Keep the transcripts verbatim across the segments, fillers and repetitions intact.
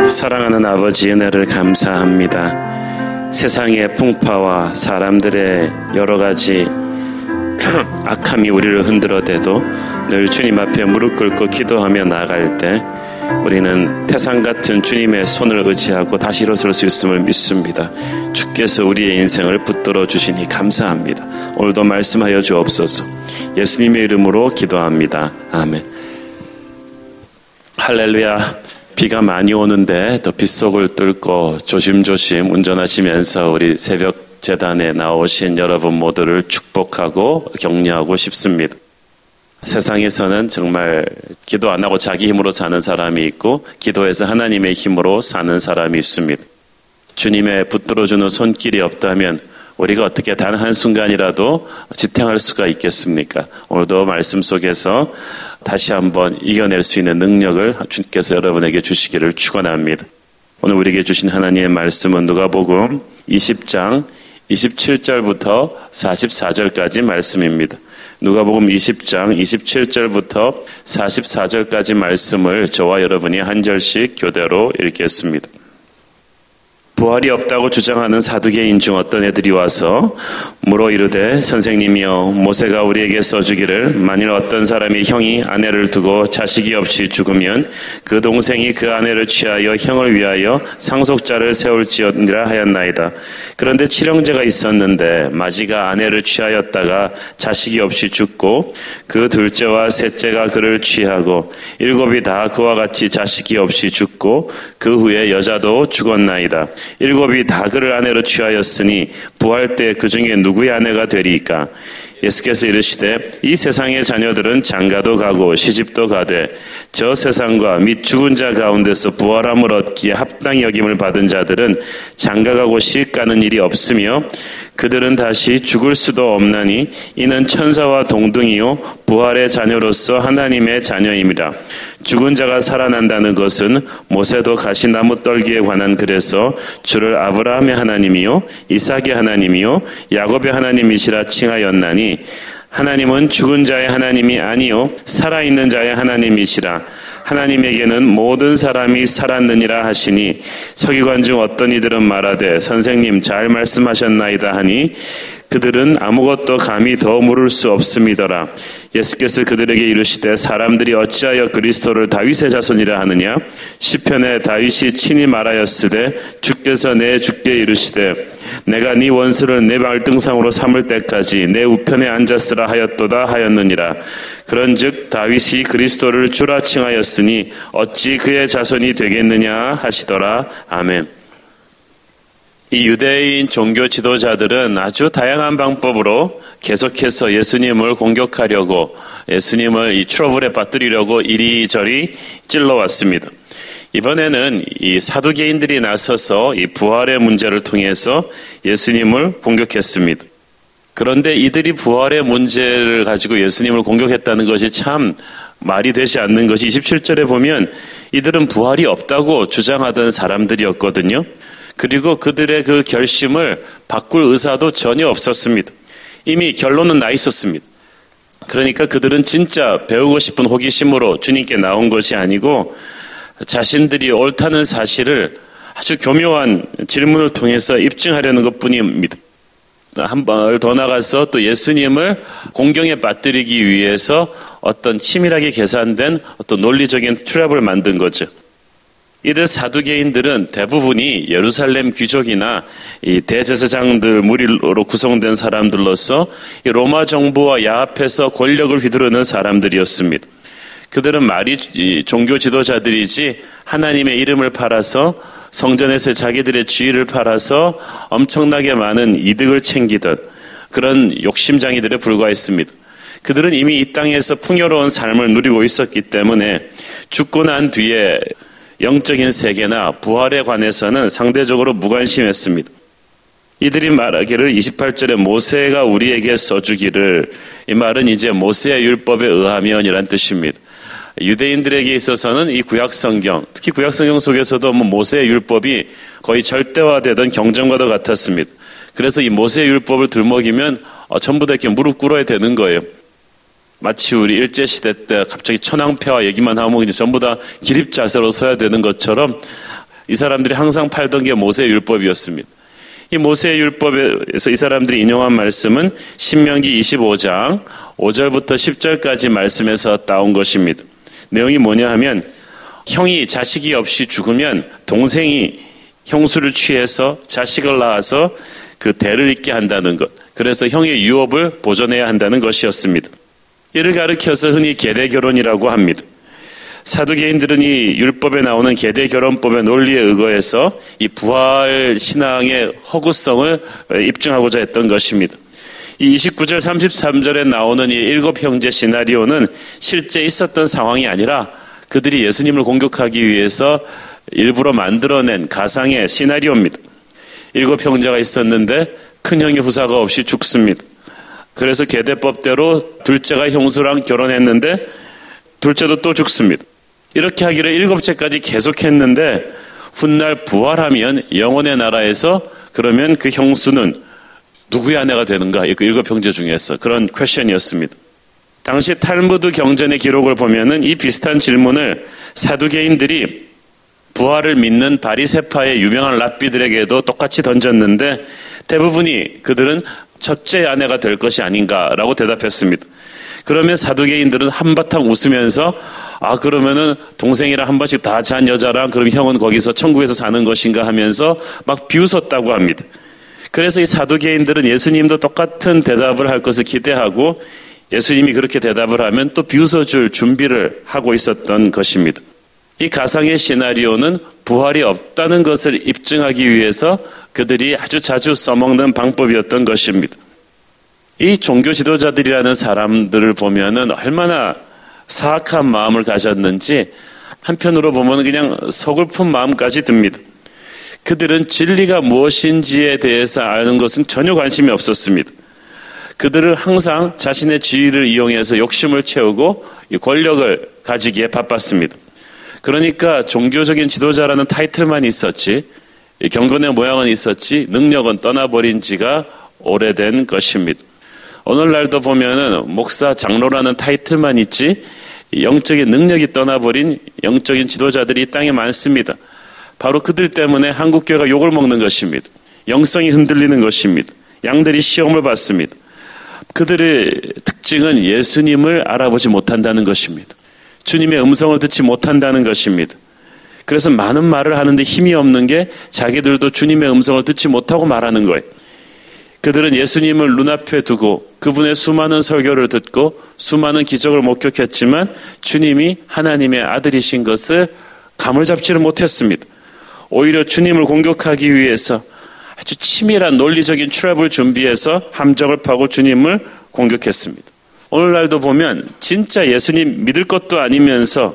사랑하는 아버지 은혜를 감사합니다. 세상의 풍파와 사람들의 여러 가지 악함이 우리를 흔들어대도 늘 주님 앞에 무릎 꿇고 기도하며 나아갈 때 우리는 태산 같은 주님의 손을 의지하고 다시 일어설 수 있음을 믿습니다. 주께서 우리의 인생을 붙들어 주시니 감사합니다. 오늘도 말씀하여 주옵소서. 예수님의 이름으로 기도합니다. 아멘. 할렐루야. 비가 많이 오는데 또 빗속을 뚫고 조심조심 운전하시면서 우리 새벽 재단에 나오신 여러분 모두를 축복하고 격려하고 싶습니다. 세상에서는 정말 기도 안 하고 자기 힘으로 사는 사람이 있고 기도해서 하나님의 힘으로 사는 사람이 있습니다. 주님의 붙들어주는 손길이 없다면 우리가 어떻게 단 한순간이라도 지탱할 수가 있겠습니까? 오늘도 말씀 속에서 다시 한번 이겨낼 수 있는 능력을 주님께서 여러분에게 주시기를 축원합니다. 오늘 우리에게 주신 하나님의 말씀은 누가복음 이십 장 이십칠 절부터 사십사 절까지 말씀입니다. 누가복음 이십 장 이십칠 절부터 사십사 절까지 말씀을 저와 여러분이 한 절씩 교대로 읽겠습니다. 부활이 없다고 주장하는 사두개인 중 어떤 애들이 와서 물어 이르되 선생님이여 모세가 우리에게 써주기를 만일 어떤 사람이 형이 아내를 두고 자식이 없이 죽으면 그 동생이 그 아내를 취하여 형을 위하여 상속자를 세울지어니라 하였나이다. 그런데 칠형제가 있었는데 마지가 아내를 취하였다가 자식이 없이 죽고 그 둘째와 셋째가 그를 취하고 일곱이 다 그와 같이 자식이 없이 죽고 그 후에 여자도 죽었나이다. 일곱이 다 그를 아내로 취하였으니 부활 때 그 중에 누구의 아내가 되리이까? 예수께서 이르시되 이 세상의 자녀들은 장가도 가고 시집도 가되 저 세상과 및 죽은 자 가운데서 부활함을 얻기에 합당히 여김을 받은 자들은 장가가고 시집가는 일이 없으며 그들은 다시 죽을 수도 없나니 이는 천사와 동등이요 부활의 자녀로서 하나님의 자녀임이라. 죽은 자가 살아난다는 것은 모세도 가시나무 떨기에 관한 글에서 주를 아브라함의 하나님이요 이삭의 하나님이요 야곱의 하나님이시라 칭하였나니 하나님은 죽은 자의 하나님이 아니요 살아있는 자의 하나님이시라. 하나님에게는 모든 사람이 살았느니라 하시니 서기관 중 어떤 이들은 말하되 선생님 잘 말씀하셨나이다 하니 그들은 아무것도 감히 더 물을 수 없음이더라. 예수께서 그들에게 이르시되 사람들이 어찌하여 그리스도를 다윗의 자손이라 하느냐? 시편에 다윗이 친히 말하였으되 주께서 내 주께 이르시되 내가 네 원수를 내 발등상으로 삼을 때까지 내 우편에 앉았으라 하였도다 하였느니라. 그런즉 다윗이 그리스도를 주라 칭하였으니 어찌 그의 자손이 되겠느냐 하시더라. 아멘. 이 유대인 종교 지도자들은 아주 다양한 방법으로 계속해서 예수님을 공격하려고 예수님을 이 트러블에 빠뜨리려고 이리저리 찔러왔습니다. 이번에는 이 사두개인들이 나서서 이 부활의 문제를 통해서 예수님을 공격했습니다. 그런데 이들이 부활의 문제를 가지고 예수님을 공격했다는 것이 참 말이 되지 않는 것이 이십칠 절에 보면 이들은 부활이 없다고 주장하던 사람들이었거든요. 그리고 그들의 그 결심을 바꿀 의사도 전혀 없었습니다. 이미 결론은 나 있었습니다. 그러니까 그들은 진짜 배우고 싶은 호기심으로 주님께 나온 것이 아니고 자신들이 옳다는 사실을 아주 교묘한 질문을 통해서 입증하려는 것뿐입니다. 한 발 더 나가서 또 예수님을 공경에 빠뜨리기 위해서 어떤 치밀하게 계산된 어떤 논리적인 트랩을 만든 거죠. 이들 사두개인들은 대부분이 예루살렘 귀족이나 이 대제사장들 무리로 구성된 사람들로서 이 로마 정부와 야합해서 권력을 휘두르는 사람들이었습니다. 그들은 말이 종교 지도자들이지 하나님의 이름을 팔아서 성전에서 자기들의 지위를 팔아서 엄청나게 많은 이득을 챙기던 그런 욕심장이들에 불과했습니다. 그들은 이미 이 땅에서 풍요로운 삶을 누리고 있었기 때문에 죽고 난 뒤에 영적인 세계나 부활에 관해서는 상대적으로 무관심했습니다. 이들이 말하기를 이십팔 절에 모세가 우리에게 써주기를, 이 말은 이제 모세의 율법에 의하면이란 뜻입니다. 유대인들에게 있어서는 이 구약성경, 특히 구약성경 속에서도 뭐 모세의 율법이 거의 절대화되던 경전과도 같았습니다. 그래서 이 모세의 율법을 들먹이면 어, 전부 다 이렇게 무릎 꿇어야 되는 거예요. 마치 우리 일제시대 때 갑자기 천황폐하 얘기만 하면 전부 다 기립자세로 서야 되는 것처럼 이 사람들이 항상 팔던 게 모세의 율법이었습니다. 이 모세의 율법에서 이 사람들이 인용한 말씀은 신명기 이십오 장 오 절부터 십 절까지 말씀에서 따온 것입니다. 내용이 뭐냐 하면 형이 자식이 없이 죽으면 동생이 형수를 취해서 자식을 낳아서 그 대를 잇게 한다는 것. 그래서 형의 유업을 보존해야 한다는 것이었습니다. 이를 가리켜서 흔히 계대결혼이라고 합니다. 사두개인들은 이 율법에 나오는 계대결혼법의 논리에 의거해서 이 부활 신앙의 허구성을 입증하고자 했던 것입니다. 이 이십구 절 삼십삼 절에 나오는 이 일곱 형제 시나리오는 실제 있었던 상황이 아니라 그들이 예수님을 공격하기 위해서 일부러 만들어낸 가상의 시나리오입니다. 일곱 형제가 있었는데 큰 형이 후사가 없이 죽습니다. 그래서 계대법대로 둘째가 형수랑 결혼했는데 둘째도 또 죽습니다. 이렇게 하기를 일곱째까지 계속했는데 훗날 부활하면 영원의 나라에서 그러면 그 형수는 누구의 아내가 되는가? 그 일곱 형제 중에서 그런 퀘션이었습니다. 당시 탈무드 경전의 기록을 보면은 이 비슷한 질문을 사두개인들이 부활을 믿는 바리새파의 유명한 랍비들에게도 똑같이 던졌는데 대부분이 그들은 첫째 아내가 될 것이 아닌가라고 대답했습니다. 그러면 사두개인들은 한바탕 웃으면서 아 그러면은 동생이랑 한 번씩 다 잔 여자랑 그럼 형은 거기서 천국에서 사는 것인가 하면서 막 비웃었다고 합니다. 그래서 이 사두개인들은 예수님도 똑같은 대답을 할 것을 기대하고 예수님이 그렇게 대답을 하면 또 비웃어줄 준비를 하고 있었던 것입니다. 이 가상의 시나리오는 부활이 없다는 것을 입증하기 위해서 그들이 아주 자주 써먹는 방법이었던 것입니다. 이 종교 지도자들이라는 사람들을 보면은 얼마나 사악한 마음을 가졌는지 한편으로 보면 그냥 서글픈 마음까지 듭니다. 그들은 진리가 무엇인지에 대해서 아는 것은 전혀 관심이 없었습니다. 그들은 항상 자신의 지위를 이용해서 욕심을 채우고 권력을 가지기에 바빴습니다. 그러니까 종교적인 지도자라는 타이틀만 있었지 경건의 모양은 있었지 능력은 떠나버린 지가 오래된 것입니다. 오늘날도 보면은 목사, 장로라는 타이틀만 있지 영적인 능력이 떠나버린 영적인 지도자들이 이 땅에 많습니다. 바로 그들 때문에 한국교회가 욕을 먹는 것입니다. 영성이 흔들리는 것입니다. 양들이 시험을 받습니다. 그들의 특징은 예수님을 알아보지 못한다는 것입니다. 주님의 음성을 듣지 못한다는 것입니다. 그래서 많은 말을 하는데 힘이 없는 게 자기들도 주님의 음성을 듣지 못하고 말하는 거예요. 그들은 예수님을 눈앞에 두고 그분의 수많은 설교를 듣고 수많은 기적을 목격했지만 주님이 하나님의 아들이신 것을 감을 잡지를 못했습니다. 오히려 주님을 공격하기 위해서 아주 치밀한 논리적인 트랩을 준비해서 함정을 파고 주님을 공격했습니다. 오늘날도 보면 진짜 예수님 믿을 것도 아니면서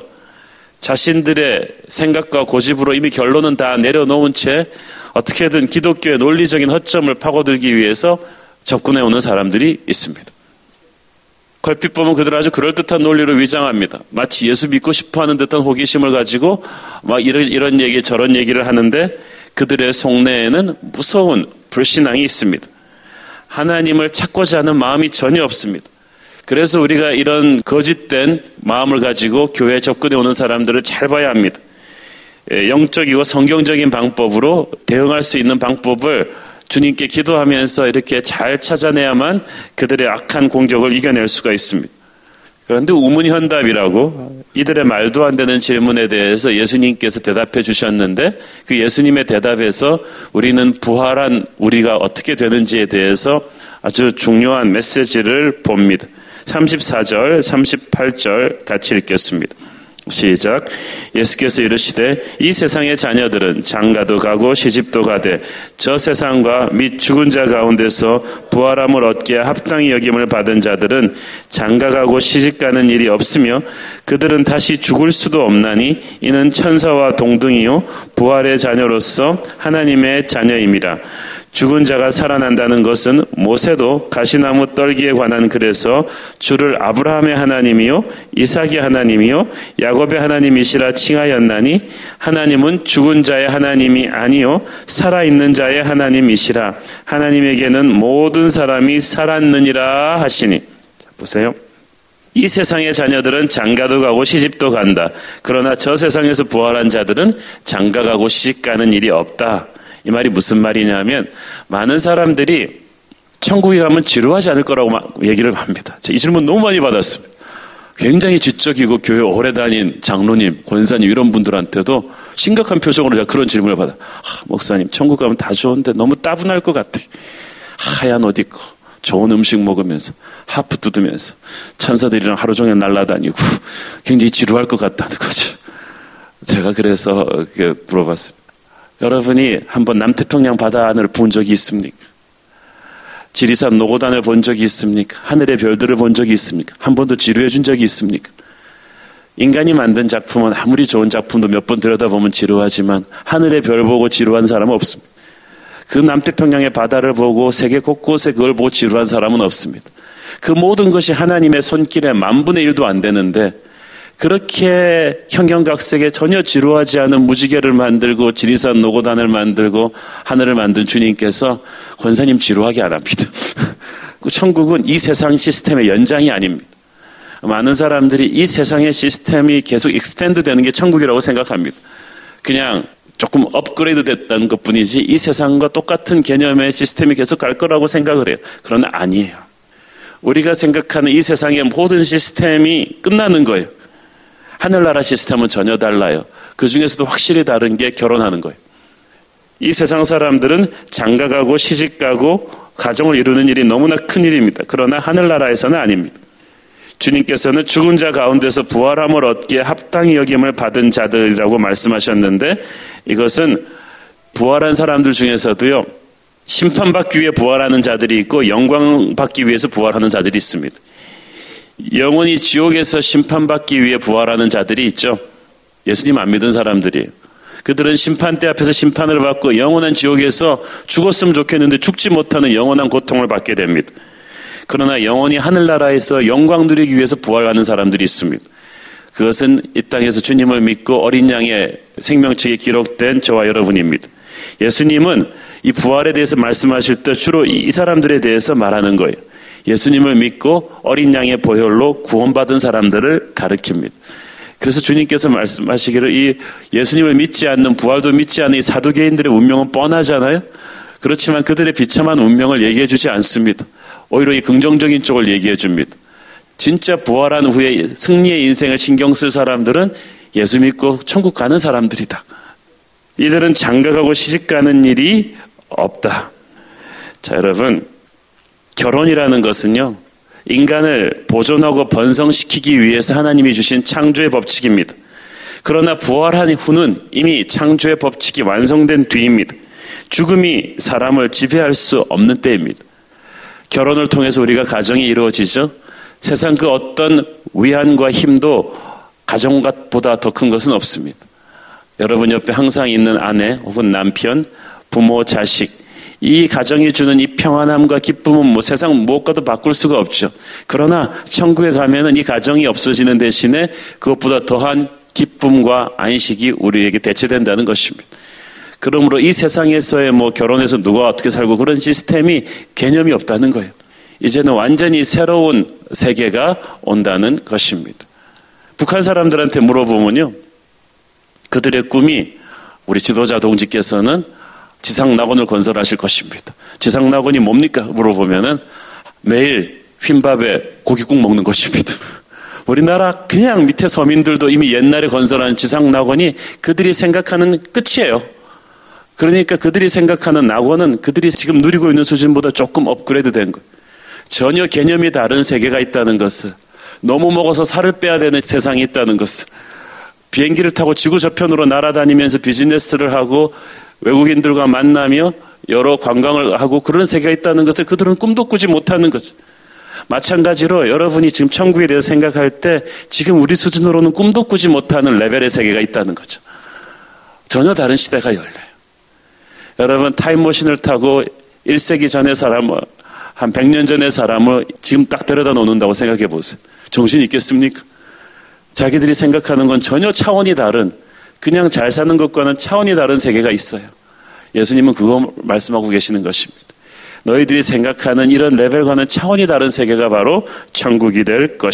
자신들의 생각과 고집으로 이미 결론은 다 내려놓은 채 어떻게든 기독교의 논리적인 허점을 파고들기 위해서 접근해오는 사람들이 있습니다. 걸핏 보면 그들 아주 그럴듯한 논리로 위장합니다. 마치 예수 믿고 싶어하는 듯한 호기심을 가지고 막 이런, 이런 얘기 저런 얘기를 하는데 그들의 속내에는 무서운 불신앙이 있습니다. 하나님을 찾고자 하는 마음이 전혀 없습니다. 그래서 우리가 이런 거짓된 마음을 가지고 교회에 접근해 오는 사람들을 잘 봐야 합니다. 영적이고 성경적인 방법으로 대응할 수 있는 방법을 주님께 기도하면서 이렇게 잘 찾아내야만 그들의 악한 공격을 이겨낼 수가 있습니다. 그런데 우문현답이라고 이들의 말도 안 되는 질문에 대해서 예수님께서 대답해 주셨는데 그 예수님의 대답에서 우리는 부활한 우리가 어떻게 되는지에 대해서 아주 중요한 메시지를 봅니다. 삼십사 절, 삼십팔 절 같이 읽겠습니다. 시작. 예수께서 이르시되 이 세상의 자녀들은 장가도 가고 시집도 가되 저 세상과 및 죽은 자 가운데서 부활함을 얻기에 합당히 여김을 받은 자들은 장가가고 시집가는 일이 없으며 그들은 다시 죽을 수도 없나니 이는 천사와 동등이요 부활의 자녀로서 하나님의 자녀임이라. 죽은 자가 살아난다는 것은 모세도 가시나무 떨기에 관한 글에서 주를 아브라함의 하나님이요 이삭의 하나님이요 야곱의 하나님이시라 칭하였나니 하나님은 죽은 자의 하나님이 아니요 살아있는 자의 하나님이시라. 하나님에게는 모든 사람이 살았느니라 하시니. 자, 보세요. 이 세상의 자녀들은 장가도 가고 시집도 간다. 그러나 저 세상에서 부활한 자들은 장가 가고 시집 가는 일이 없다. 이 말이 무슨 말이냐면 많은 사람들이 천국에 가면 지루하지 않을 거라고 막 얘기를 합니다. 이 질문 너무 많이 받았습니다. 굉장히 지적이고 교회 오래 다닌 장로님, 권사님 이런 분들한테도 심각한 표정으로 제가 그런 질문을 받아요. 아, 목사님 천국 가면 다 좋은데 너무 따분할 것 같아. 하얀 옷 입고 좋은 음식 먹으면서 하프 뜯으면서 천사들이랑 하루 종일 날아다니고 굉장히 지루할 것 같다는 거죠. 제가 그래서 물어봤습니다. 여러분이 한번 남태평양 바다 하늘을 본 적이 있습니까? 지리산 노고단을 본 적이 있습니까? 하늘의 별들을 본 적이 있습니까? 한 번도 지루해 준 적이 있습니까? 인간이 만든 작품은 아무리 좋은 작품도 몇 번 들여다보면 지루하지만 하늘의 별 보고 지루한 사람은 없습니다. 그 남태평양의 바다를 보고 세계 곳곳에 그걸 보고 지루한 사람은 없습니다. 그 모든 것이 하나님의 손길에 만분의 일도 안 되는데 그렇게 형형각색에 전혀 지루하지 않은 무지개를 만들고 지리산 노고단을 만들고 하늘을 만든 주님께서 권사님 지루하게 안 합니다. 천국은 이 세상 시스템의 연장이 아닙니다. 많은 사람들이 이 세상의 시스템이 계속 익스텐드 되는 게 천국이라고 생각합니다. 그냥 조금 업그레이드 됐다는 것뿐이지 이 세상과 똑같은 개념의 시스템이 계속 갈 거라고 생각을 해요. 그러나 아니에요. 우리가 생각하는 이 세상의 모든 시스템이 끝나는 거예요. 하늘나라 시스템은 전혀 달라요. 그 중에서도 확실히 다른 게 결혼하는 거예요. 이 세상 사람들은 장가가고 시집가고 가정을 이루는 일이 너무나 큰 일입니다. 그러나 하늘나라에서는 아닙니다. 주님께서는 죽은 자 가운데서 부활함을 얻기에 합당히 여김을 받은 자들이라고 말씀하셨는데 이것은 부활한 사람들 중에서도요. 심판받기 위해 부활하는 자들이 있고 영광받기 위해서 부활하는 자들이 있습니다. 영원히 지옥에서 심판받기 위해 부활하는 자들이 있죠. 예수님 안 믿은 사람들이에요. 그들은 심판대 앞에서 심판을 받고 영원한 지옥에서 죽었으면 좋겠는데 죽지 못하는 영원한 고통을 받게 됩니다. 그러나 영원히 하늘나라에서 영광 누리기 위해서 부활하는 사람들이 있습니다. 그것은 이 땅에서 주님을 믿고 어린 양의 생명책에 기록된 저와 여러분입니다. 예수님은 이 부활에 대해서 말씀하실 때 주로 이 사람들에 대해서 말하는 거예요. 예수님을 믿고 어린 양의 보혈로 구원받은 사람들을 가리킵니다. 그래서 주님께서 말씀하시기를 이 예수님을 믿지 않는 부활도 믿지 않는 이 사두개인들의 운명은 뻔하잖아요. 그렇지만 그들의 비참한 운명을 얘기해 주지 않습니다. 오히려 이 긍정적인 쪽을 얘기해 줍니다. 진짜 부활한 후에 승리의 인생을 신경 쓸 사람들은 예수 믿고 천국 가는 사람들이다. 이들은 장가가고 시집가는 일이 없다. 자, 여러분, 결혼이라는 것은요, 인간을 보존하고 번성시키기 위해서 하나님이 주신 창조의 법칙입니다. 그러나 부활한 후는 이미 창조의 법칙이 완성된 뒤입니다. 죽음이 사람을 지배할 수 없는 때입니다. 결혼을 통해서 우리가 가정이 이루어지죠. 세상 그 어떤 위안과 힘도 가정보다 더 큰 것은 없습니다. 여러분 옆에 항상 있는 아내 혹은 남편, 부모, 자식, 이 가정이 주는 이 평안함과 기쁨은 뭐 세상 무엇과도 바꿀 수가 없죠. 그러나 천국에 가면은 이 가정이 없어지는 대신에 그것보다 더한 기쁨과 안식이 우리에게 대체된다는 것입니다. 그러므로 이 세상에서의 뭐 결혼해서 누가 어떻게 살고 그런 시스템이 개념이 없다는 거예요. 이제는 완전히 새로운 세계가 온다는 것입니다. 북한 사람들한테 물어보면요, 그들의 꿈이 우리 지도자 동지께서는 지상낙원을 건설하실 것입니다. 지상낙원이 뭡니까? 물어보면은 매일 흰밥에 고깃국 먹는 것입니다. 우리나라 그냥 밑에 서민들도 이미 옛날에 건설한 지상낙원이 그들이 생각하는 끝이에요. 그러니까 그들이 생각하는 낙원은 그들이 지금 누리고 있는 수준보다 조금 업그레이드 된 거예요. 전혀 개념이 다른 세계가 있다는 것을, 너무 먹어서 살을 빼야 되는 세상이 있다는 것을, 비행기를 타고 지구 저편으로 날아다니면서 비즈니스를 하고 외국인들과 만나며 여러 관광을 하고 그런 세계가 있다는 것을 그들은 꿈도 꾸지 못하는 거죠. 마찬가지로 여러분이 지금 천국에 대해서 생각할 때 지금 우리 수준으로는 꿈도 꾸지 못하는 레벨의 세계가 있다는 거죠. 전혀 다른 시대가 열려요. 여러분 타임머신을 타고 일 세기 전의 사람을, 한 백 년 전의 사람을 지금 딱 데려다 놓는다고 생각해 보세요. 정신이 있겠습니까? 자기들이 생각하는 건 전혀 차원이 다른, 그냥 잘 사는 것과는 차원이 다른 세계가 있어요. 예수님은 그거 말씀하고 계시는 것입니다. 너희들이 생각하는 이런 레벨과는 차원이 다른 세계가 바로 천국이 될 것이다.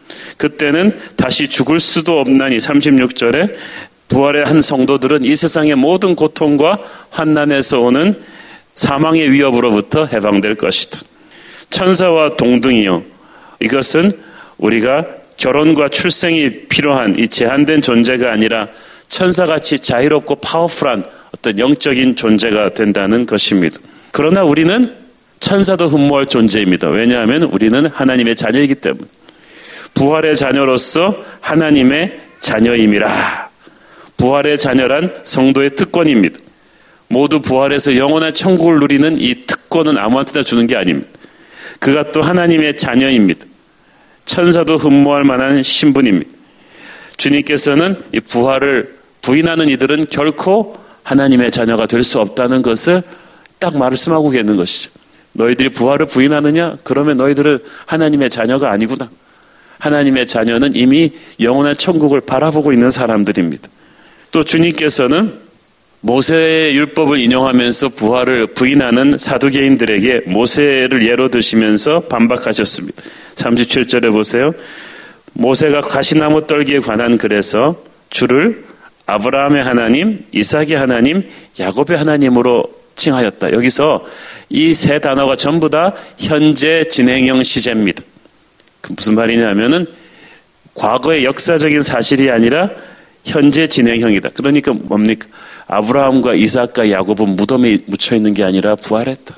그때는 다시 죽을 수도 없나니 삼십육 절에 부활의 한 성도들은 이 세상의 모든 고통과 환난에서 오는 사망의 위협으로부터 해방될 것이다. 천사와 동등이요. 이것은 우리가 결혼과 출생이 필요한 이 제한된 존재가 아니라 천사같이 자유롭고 파워풀한 어떤 영적인 존재가 된다는 것입니다. 그러나 우리는 천사도 흠모할 존재입니다. 왜냐하면 우리는 하나님의 자녀이기 때문에. 부활의 자녀로서 하나님의 자녀임이라. 부활의 자녀란 성도의 특권입니다. 모두 부활해서 영원한 천국을 누리는 이 특권은 아무한테나 주는 게 아닙니다. 그가 또 하나님의 자녀입니다. 천사도 흠모할 만한 신분입니다. 주님께서는 이 부활을 부인하는 이들은 결코 하나님의 자녀가 될 수 없다는 것을 딱 말씀하고 계는 것이죠. 너희들이 부활을 부인하느냐? 그러면 너희들은 하나님의 자녀가 아니구나. 하나님의 자녀는 이미 영원한 천국을 바라보고 있는 사람들입니다. 또 주님께서는 모세의 율법을 인용하면서 부활을 부인하는 사두개인들에게 모세를 예로 드시면서 반박하셨습니다. 삼십칠 절에 보세요. 모세가 가시나무 떨기에 관한 글에서 주를 아브라함의 하나님, 이삭의 하나님, 야곱의 하나님으로 칭하였다. 여기서 이 세 단어가 전부 다 현재 진행형 시제입니다. 그 무슨 말이냐면은 과거의 역사적인 사실이 아니라 현재 진행형이다. 그러니까 뭡니까? 아브라함과 이삭과 야곱은 무덤에 묻혀 있는 게 아니라 부활했다.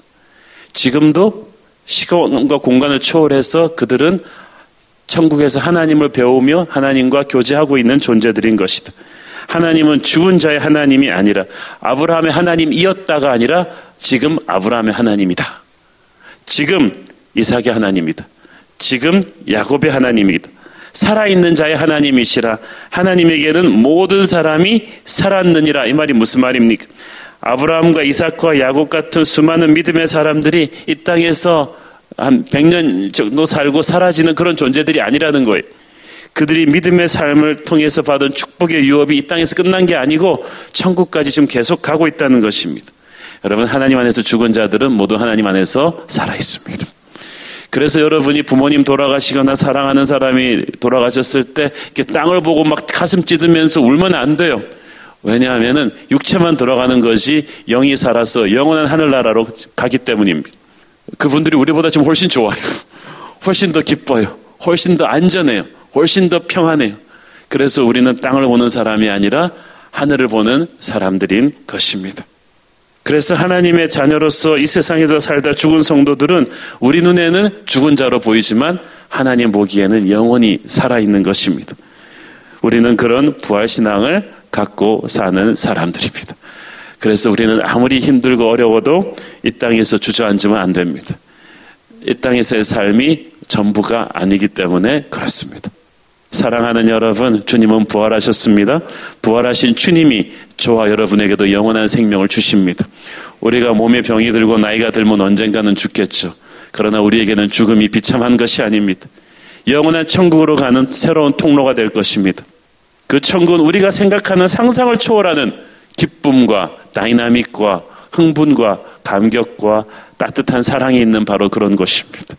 지금도 시간과 공간을 초월해서 그들은 천국에서 하나님을 배우며 하나님과 교제하고 있는 존재들인 것이다. 하나님은 죽은 자의 하나님이 아니라 아브라함의 하나님이었다가 아니라 지금 아브라함의 하나님이다. 지금 이삭의 하나님이다. 지금 야곱의 하나님이다. 살아있는 자의 하나님이시라. 하나님에게는 모든 사람이 살았느니라. 이 말이 무슨 말입니까? 아브라함과 이삭과 야곱 같은 수많은 믿음의 사람들이 이 땅에서 한 백 년 정도 살고 사라지는 그런 존재들이 아니라는 거예요. 그들이 믿음의 삶을 통해서 받은 축복의 유업이 이 땅에서 끝난 게 아니고 천국까지 지금 계속 가고 있다는 것입니다. 여러분, 하나님 안에서 죽은 자들은 모두 하나님 안에서 살아있습니다. 그래서 여러분이 부모님 돌아가시거나 사랑하는 사람이 돌아가셨을 때 이렇게 땅을 보고 막 가슴 찢으면서 울면 안 돼요. 왜냐하면은 육체만 들어가는 것이 영이 살아서 영원한 하늘나라로 가기 때문입니다. 그분들이 우리보다 지금 훨씬 좋아요. 훨씬 더 기뻐요. 훨씬 더 안전해요. 훨씬 더 평안해요. 그래서 우리는 땅을 보는 사람이 아니라 하늘을 보는 사람들인 것입니다. 그래서 하나님의 자녀로서 이 세상에서 살다 죽은 성도들은 우리 눈에는 죽은 자로 보이지만 하나님 보기에는 영원히 살아있는 것입니다. 우리는 그런 부활신앙을 갖고 사는 사람들입니다. 그래서 우리는 아무리 힘들고 어려워도 이 땅에서 주저앉으면 안 됩니다. 이 땅에서의 삶이 전부가 아니기 때문에 그렇습니다. 사랑하는 여러분, 주님은 부활하셨습니다. 부활하신 주님이 저와 여러분에게도 영원한 생명을 주십니다. 우리가 몸에 병이 들고 나이가 들면 언젠가는 죽겠죠. 그러나 우리에게는 죽음이 비참한 것이 아닙니다. 영원한 천국으로 가는 새로운 통로가 될 것입니다. 그 천국은 우리가 생각하는 상상을 초월하는 기쁨과 다이나믹과 흥분과 감격과 따뜻한 사랑이 있는 바로 그런 곳입니다.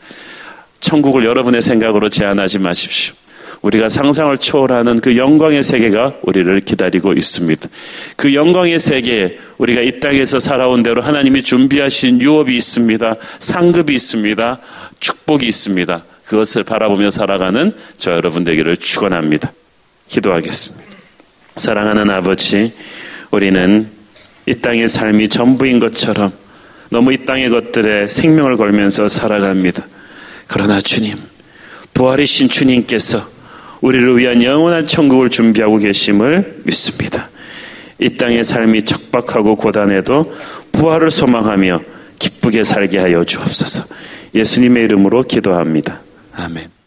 천국을 여러분의 생각으로 제한하지 마십시오. 우리가 상상을 초월하는 그 영광의 세계가 우리를 기다리고 있습니다. 그 영광의 세계에 우리가 이 땅에서 살아온 대로 하나님이 준비하신 유업이 있습니다. 상급이 있습니다. 축복이 있습니다. 그것을 바라보며 살아가는 저 여러분 되기를 축원합니다. 기도하겠습니다. 사랑하는 아버지, 우리는 이 땅의 삶이 전부인 것처럼 너무 이 땅의 것들에 생명을 걸면서 살아갑니다. 그러나 주님, 부활이신 주님께서 우리를 위한 영원한 천국을 준비하고 계심을 믿습니다. 이 땅의 삶이 척박하고 고단해도 부활을 소망하며 기쁘게 살게 하여 주옵소서. 예수님의 이름으로 기도합니다. 아멘.